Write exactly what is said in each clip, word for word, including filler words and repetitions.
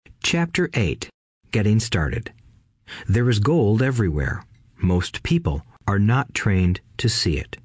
Chapter eight. Getting Started. There is gold everywhere. Most people are not trained to see it.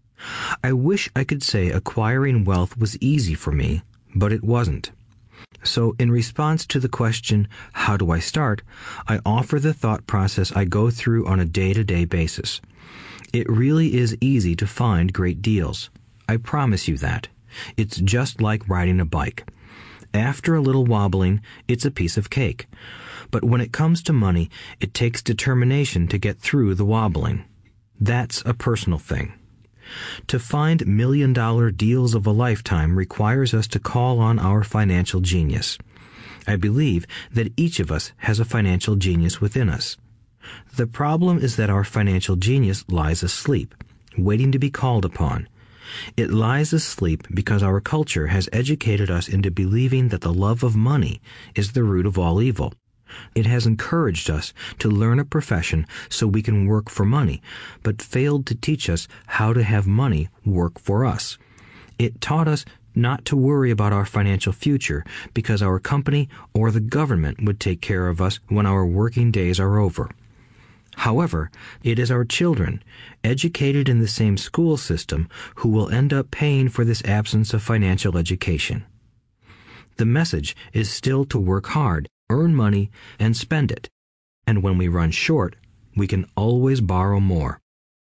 I wish I could say acquiring wealth was easy for me, but it wasn't. So in response to the question, how do I start, I offer the thought process I go through on a day-to-day basis. It really is easy to find great deals. I promise you that. It's just like riding a bike. After a little wobbling, it's a piece of cake. But when it comes to money, it takes determination to get through the wobbling. That's a personal thing. To find million-dollar deals of a lifetime requires us to call on our financial genius. I believe that each of us has a financial genius within us. The problem is that our financial genius lies asleep, waiting to be called upon. It lies asleep because our culture has educated us into believing that the love of money is the root of all evil. It has encouraged us to learn a profession so we can work for money, but failed to teach us how to have money work for us. It taught us not to worry about our financial future because our company or the government would take care of us when our working days are over. However, it is our children, educated in the same school system, who will end up paying for this absence of financial education. The message is still to work hard, earn money, and spend it. And when we run short, we can always borrow more.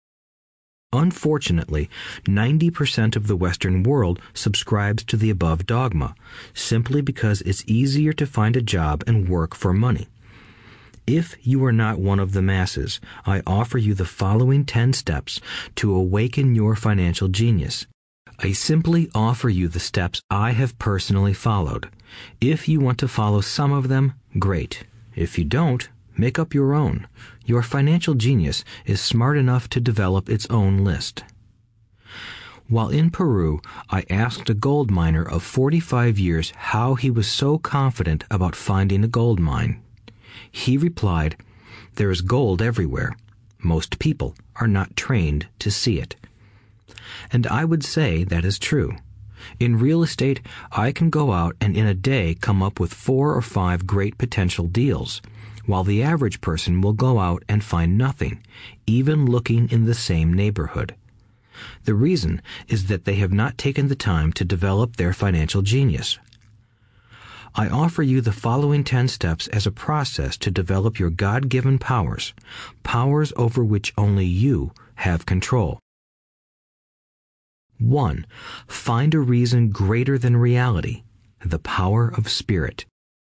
Unfortunately, ninety percent of the Western world subscribes to the above dogma, simply because it's easier to find a job and work for money. If you are not one of the masses, I offer you the following ten steps to awaken your financial genius. I simply offer you the steps I have personally followed. If you want to follow some of them, great. If you don't, make up your own. Your financial genius is smart enough to develop its own list. While in Peru, I asked a gold miner of forty-five years how he was so confident about finding a gold mine. He replied, "There is gold everywhere. Most people are not trained to see it." And I would say that is true. In real estate, I can go out and in a day come up with four or five great potential deals, while the average person will go out and find nothing, even looking in the same neighborhood. The reason is that they have not taken the time to develop their financial genius. I offer you the following ten steps as a process to develop your God-given powers, powers over which only you have control. one. Find a reason greater than reality, the power of spirit.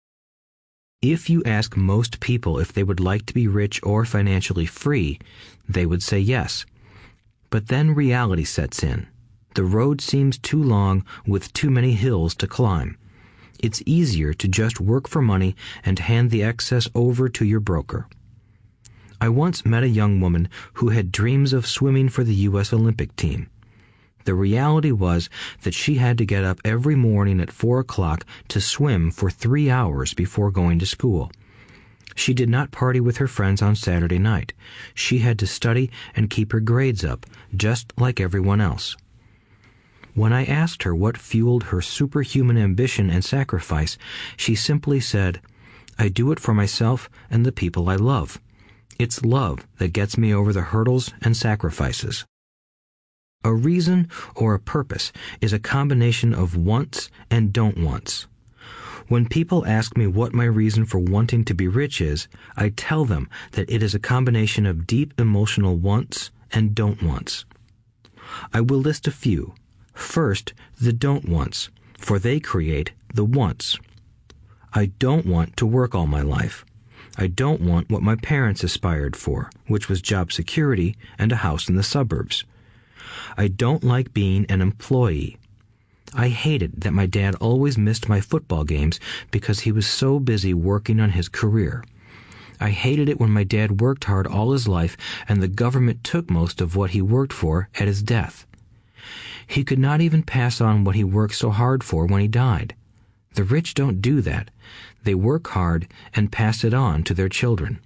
If you ask most people if they would like to be rich or financially free, they would say yes. But then reality sets in. The road seems too long with too many hills to climb. It's easier to just work for money and hand the excess over to your broker. I once met a young woman who had dreams of swimming for the U S Olympic team. The reality was that she had to get up every morning at four o'clock to swim for three hours before going to school. She did not party with her friends on Saturday night. She had to study and keep her grades up, just like everyone else. When I asked her what fueled her superhuman ambition and sacrifice, she simply said, "I do it for myself and the people I love. It's love that gets me over the hurdles and sacrifices." A reason or a purpose is a combination of wants and don't wants. When people ask me what my reason for wanting to be rich is, I tell them that it is a combination of deep emotional wants and don't wants. I will list a few. First, the don't wants, for they create the wants. I don't want to work all my life. I don't want what my parents aspired for, which was job security and a house in the suburbs. I don't like being an employee. I hated that my dad always missed my football games because he was so busy working on his career. I hated it when my dad worked hard all his life and the government took most of what he worked for at his death. He could not even pass on what he worked so hard for when he died. The rich don't do that. They work hard and pass it on to their children.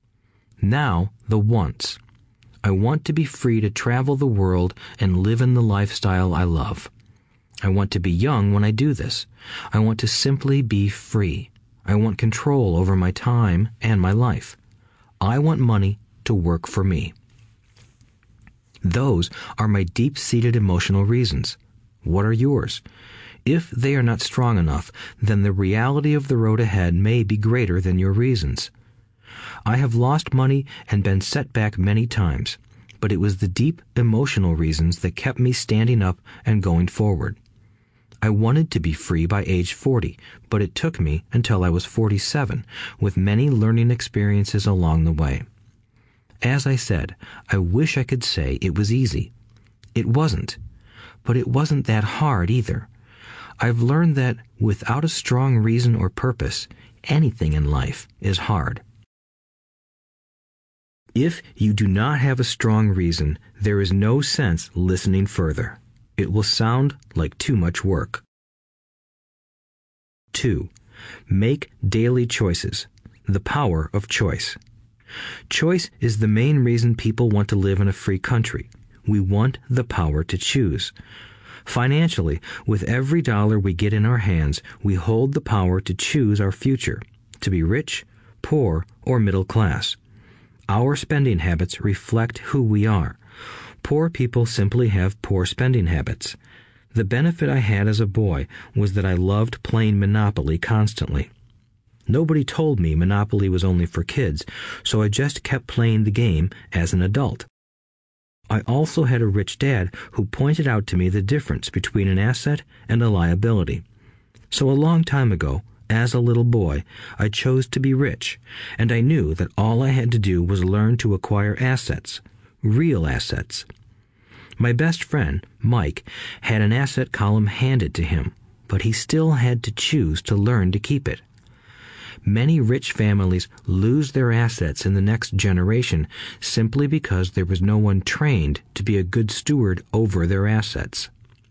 Now, the wants. I want to be free to travel the world and live in the lifestyle I love. I want to be young when I do this. I want to simply be free. I want control over my time and my life. I want money to work for me. Those are my deep-seated emotional reasons. What are yours? If they are not strong enough, then the reality of the road ahead may be greater than your reasons. I have lost money and been set back many times, but it was the deep emotional reasons that kept me standing up and going forward. I wanted to be free by age forty, but it took me until I was forty-seven, with many learning experiences along the way. As I said, I wish I could say it was easy. It wasn't, but it wasn't that hard either. I've learned that without a strong reason or purpose, anything in life is hard. If you do not have a strong reason, there is no sense listening further. It will sound like too much work. Two, make daily choices. The power of choice. Choice is the main reason people want to live in a free country. We want the power to choose. Financially, with every dollar we get in our hands, we hold the power to choose our future, to be rich, poor, or middle class. Our spending habits reflect who we are. Poor people simply have poor spending habits. The benefit I had as a boy was that I loved playing Monopoly constantly. Nobody told me Monopoly was only for kids, so I just kept playing the game as an adult. I also had a rich dad who pointed out to me the difference between an asset and a liability. So a long time ago, as a little boy, I chose to be rich, and I knew that all I had to do was learn to acquire assets, real assets. My best friend, Mike, had an asset column handed to him, but he still had to choose to learn to keep it. Many rich families lose their assets in the next generation simply because there was no one trained to be a good steward over their assets.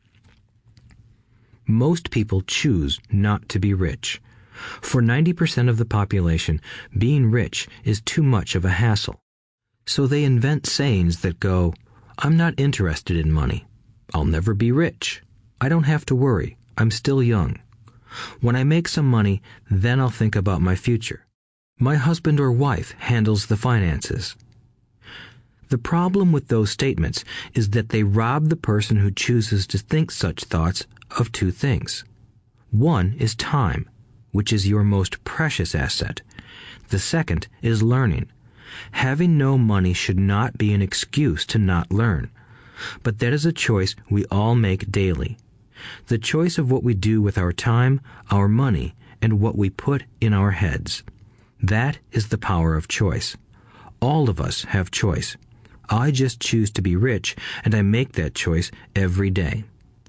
Most people choose not to be rich. For ninety percent of the population, being rich is too much of a hassle. So they invent sayings that go, "I'm not interested in money. I'll never be rich. I don't have to worry. I'm still young. When I make some money, then I'll think about my future. My husband or wife handles the finances." The problem with those statements is that they rob the person who chooses to think such thoughts of two things. One is time, which is your most precious asset. The second is learning. Having no money should not be an excuse to not learn, but that is a choice we all make daily. The choice of what we do with our time, our money, and what we put in our heads. That is the power of choice. All of us have choice. I just choose to be rich, and I make that choice every day.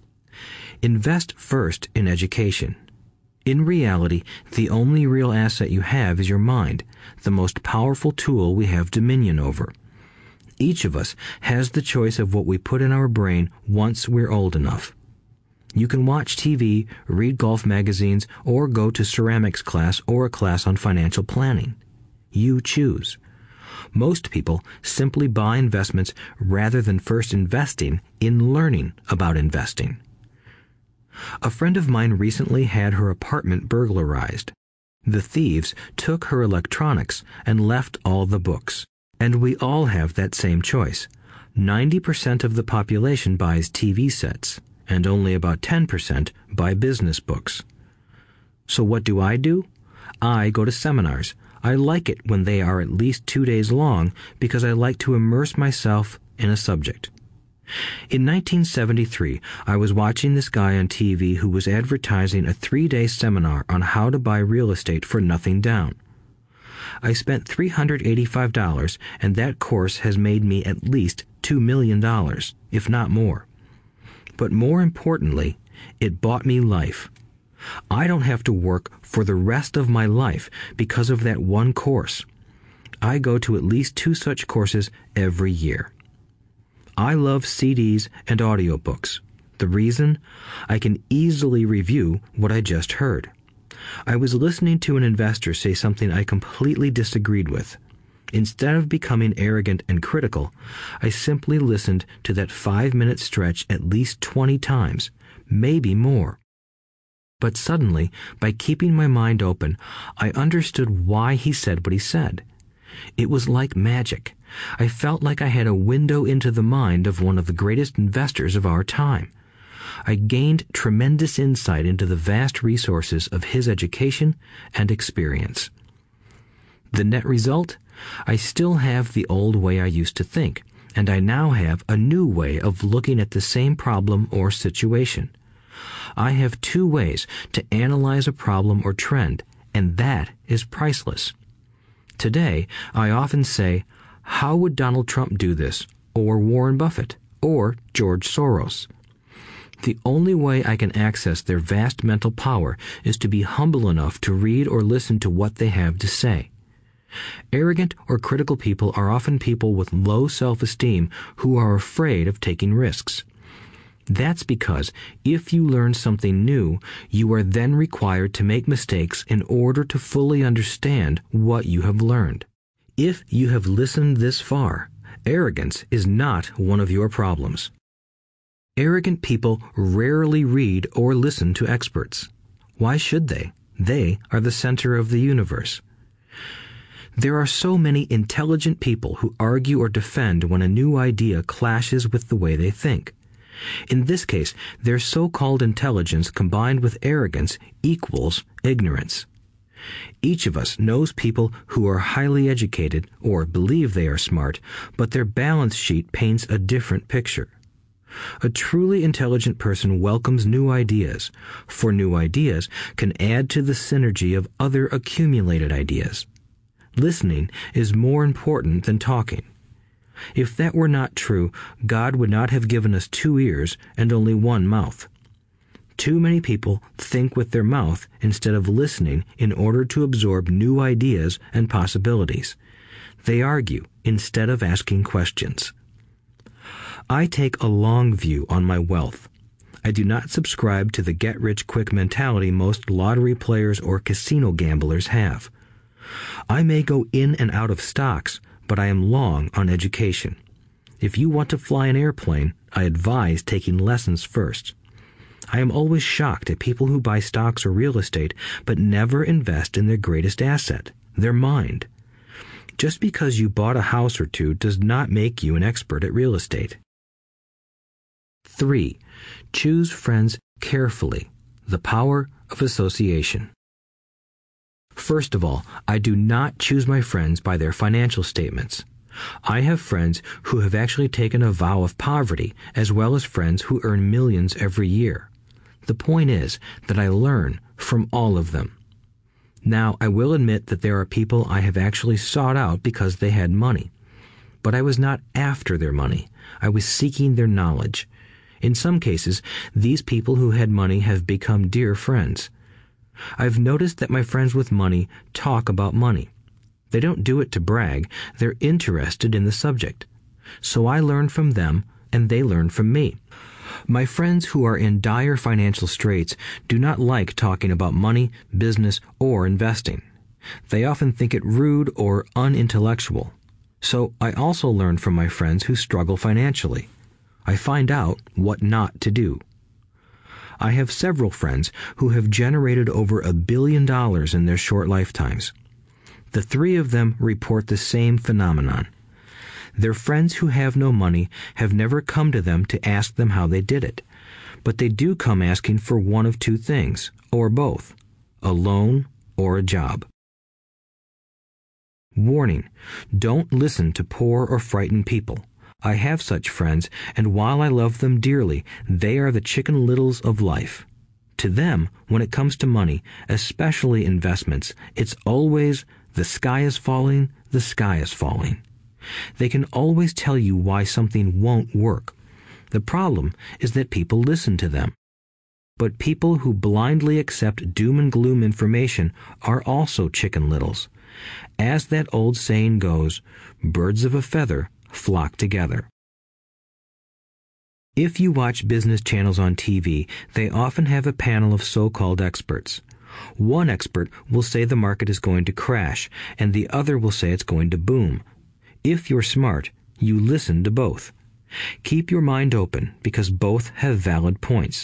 Invest first in education. In reality, the only real asset you have is your mind, the most powerful tool we have dominion over. Each of us has the choice of what we put in our brain once we're old enough. You can watch T V, read golf magazines, or go to ceramics class or a class on financial planning. You choose. Most people simply buy investments rather than first investing in learning about investing. A friend of mine recently had her apartment burglarized. The thieves took her electronics and left all the books. And we all have that same choice. ninety percent of the population buys T V sets, and only about ten percent buy business books. So what do I do? I go to seminars. I like it when they are at least two days long because I like to immerse myself in a subject. In nineteen seventy-three, I was watching this guy on T V who was advertising a three-day seminar on how to buy real estate for nothing down. I spent three hundred eighty-five dollars, and that course has made me at least two million dollars, if not more. But more importantly, it bought me life. I don't have to work for the rest of my life because of that one course. I go to at least two such courses every year. I love C Ds and audiobooks. The reason? I can easily review what I just heard. I was listening to an investor say something I completely disagreed with. Instead of becoming arrogant and critical, I simply listened to that five-minute stretch at least twenty times, maybe more. But suddenly, by keeping my mind open, I understood why he said what he said. It was like magic. I felt like I had a window into the mind of one of the greatest investors of our time. I gained tremendous insight into the vast resources of his education and experience. The net result? I still have the old way I used to think, and I now have a new way of looking at the same problem or situation. I have two ways to analyze a problem or trend, and that is priceless. Today, I often say, how would Donald Trump do this, or Warren Buffett, or George Soros? The only way I can access their vast mental power is to be humble enough to read or listen to what they have to say. Arrogant or critical people are often people with low self-esteem who are afraid of taking risks. That's because if you learn something new, you are then required to make mistakes in order to fully understand what you have learned. If you have listened this far, arrogance is not one of your problems. Arrogant people rarely read or listen to experts. Why should they? They are the center of the universe. There are so many intelligent people who argue or defend when a new idea clashes with the way they think. In this case, their so-called intelligence combined with arrogance equals ignorance. Each of us knows people who are highly educated or believe they are smart, but their balance sheet paints a different picture. A truly intelligent person welcomes new ideas, for new ideas can add to the synergy of other accumulated ideas. Listening is more important than talking. If that were not true, God would not have given us two ears and only one mouth. Too many people think with their mouth instead of listening in order to absorb new ideas and possibilities. They argue instead of asking questions. I take a long view on my wealth. I do not subscribe to the get-rich-quick mentality most lottery players or casino gamblers have. I may go in and out of stocks, but I am long on education. If you want to fly an airplane, I advise taking lessons first. I am always shocked at people who buy stocks or real estate but never invest in their greatest asset, their mind. Just because you bought a house or two does not make you an expert at real estate. Three, choose friends carefully. The power of association. First of all, I do not choose my friends by their financial statements. I have friends who have actually taken a vow of poverty, as well as friends who earn millions every year. The point is that I learn from all of them. Now, I will admit that there are people I have actually sought out because they had money. But I was not after their money. I was seeking their knowledge. In some cases, these people who had money have become dear friends. I've noticed that my friends with money talk about money. They don't do it to brag. They're interested in the subject. So I learn from them, and they learn from me. My friends who are in dire financial straits do not like talking about money, business, or investing. They often think it rude or unintellectual. So I also learn from my friends who struggle financially. I find out what not to do. I have several friends who have generated over a billion dollars in their short lifetimes. The three of them report the same phenomenon. Their friends who have no money have never come to them to ask them how they did it, but they do come asking for one of two things, or both, a loan or a job. Warning: don't listen to poor or frightened people. I have such friends, and while I love them dearly, they are the Chicken Littles of life. To them, when it comes to money, especially investments, it's always, the sky is falling, the sky is falling. They can always tell you why something won't work. The problem is that people listen to them. But people who blindly accept doom and gloom information are also Chicken Littles. As that old saying goes, birds of a feather flock together. If you watch business channels on T V, they often have a panel of so-called experts. One expert will say the market is going to crash, and the other will say it's going to boom. If you're smart, you listen to both. Keep your mind open, because both have valid points.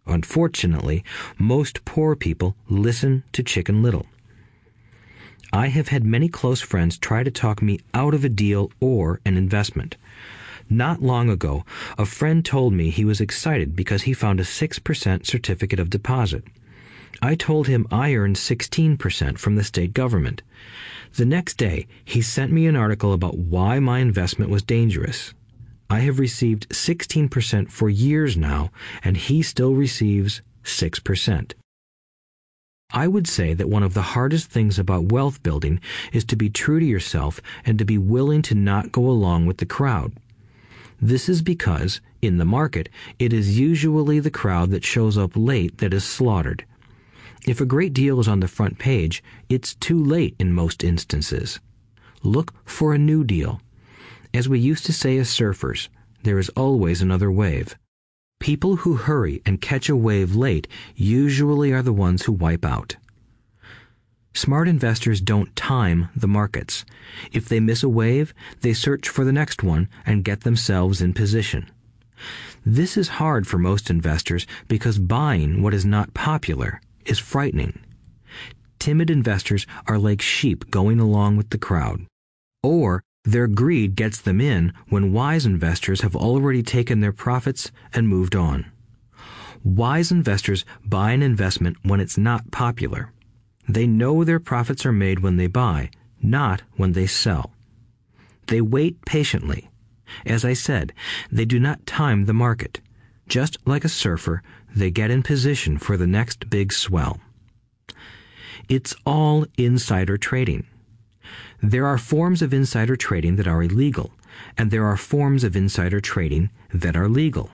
Unfortunately, most poor people listen to Chicken Little. I have had many close friends try to talk me out of a deal or an investment. Not long ago, a friend told me he was excited because he found a six percent certificate of deposit. I told him I earned sixteen percent from the state government. The next day, he sent me an article about why my investment was dangerous. I have received sixteen percent for years now, and he still receives six percent. I would say that one of the hardest things about wealth building is to be true to yourself and to be willing to not go along with the crowd. This is because, in the market, it is usually the crowd that shows up late that is slaughtered. If a great deal is on the front page, it's too late in most instances. Look for a new deal. As we used to say as surfers, there is always another wave. People who hurry and catch a wave late usually are the ones who wipe out. Smart investors don't time the markets. If they miss a wave, they search for the next one and get themselves in position. This is hard for most investors because buying what is not popular is frightening. Timid investors are like sheep going along with the crowd. Or their greed gets them in when wise investors have already taken their profits and moved on. Wise investors buy an investment when it's not popular. They know their profits are made when they buy, not when they sell. They wait patiently. As I said, they do not time the market. Just like a surfer, they get in position for the next big swell. It's all insider trading. There are forms of insider trading that are illegal, and there are forms of insider trading that are legal.